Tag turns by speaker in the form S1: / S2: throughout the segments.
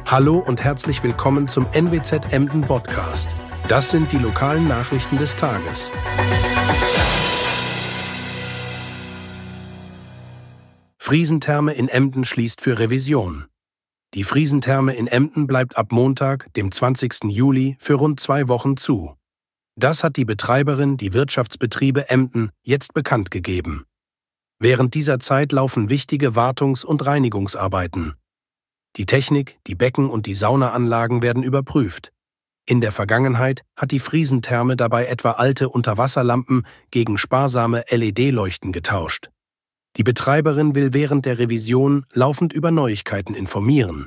S1: Hallo und herzlich willkommen zum NWZ Emden Podcast. Das sind die lokalen Nachrichten des Tages. Friesentherme in Emden schließt für Revision. Die Friesentherme in Emden bleibt ab Montag, dem 20. Juli, für rund 2 Wochen zu. Das hat die Betreiberin, die Wirtschaftsbetriebe Emden, jetzt bekannt gegeben. Während dieser Zeit laufen wichtige Wartungs- und Reinigungsarbeiten. Die Technik, die Becken und die Saunaanlagen werden überprüft. In der Vergangenheit hat die Friesentherme dabei etwa alte Unterwasserlampen gegen sparsame LED-Leuchten getauscht. Die Betreiberin will während der Revision laufend über Neuigkeiten informieren.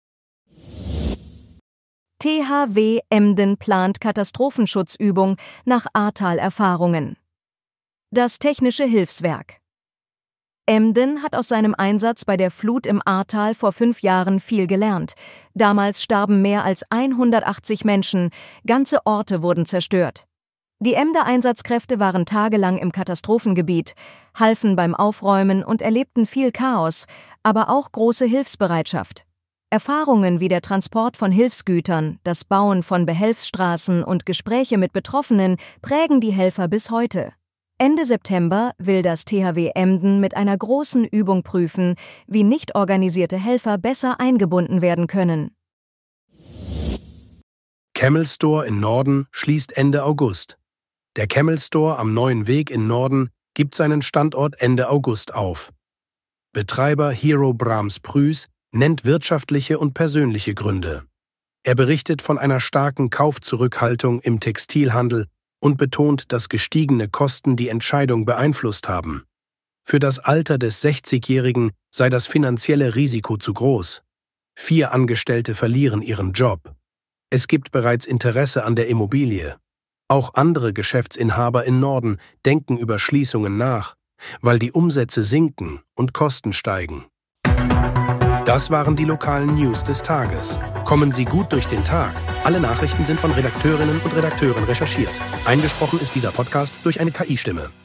S2: THW Emden plant Katastrophenschutzübung nach Ahrtal-Erfahrungen. Das Technische Hilfswerk. Emden hat aus seinem Einsatz bei der Flut im Ahrtal vor 5 Jahren viel gelernt. Damals starben mehr als 180 Menschen, ganze Orte wurden zerstört. Die Emder Einsatzkräfte waren tagelang im Katastrophengebiet, halfen beim Aufräumen und erlebten viel Chaos, aber auch große Hilfsbereitschaft. Erfahrungen wie der Transport von Hilfsgütern, das Bauen von Behelfsstraßen und Gespräche mit Betroffenen prägen die Helfer bis heute. Ende September will das THW Emden mit einer großen Übung prüfen, wie nicht organisierte Helfer besser eingebunden werden können.
S1: Camel Store in Norden schließt Ende August. Der Camel Store am Neuen Weg in Norden gibt seinen Standort Ende August auf. Betreiber Hero Brahms Prüß nennt wirtschaftliche und persönliche Gründe. Er berichtet von einer starken Kaufzurückhaltung im Textilhandel und betont, dass gestiegene Kosten die Entscheidung beeinflusst haben. Für das Alter des 60-Jährigen sei das finanzielle Risiko zu groß. 4 Angestellte verlieren ihren Job. Es gibt bereits Interesse an der Immobilie. Auch andere Geschäftsinhaber in Norden denken über Schließungen nach, weil die Umsätze sinken und Kosten steigen. Das waren die lokalen News des Tages. Kommen Sie gut durch den Tag. Alle Nachrichten sind von Redakteurinnen und Redakteuren recherchiert. Eingesprochen ist dieser Podcast durch eine KI-Stimme.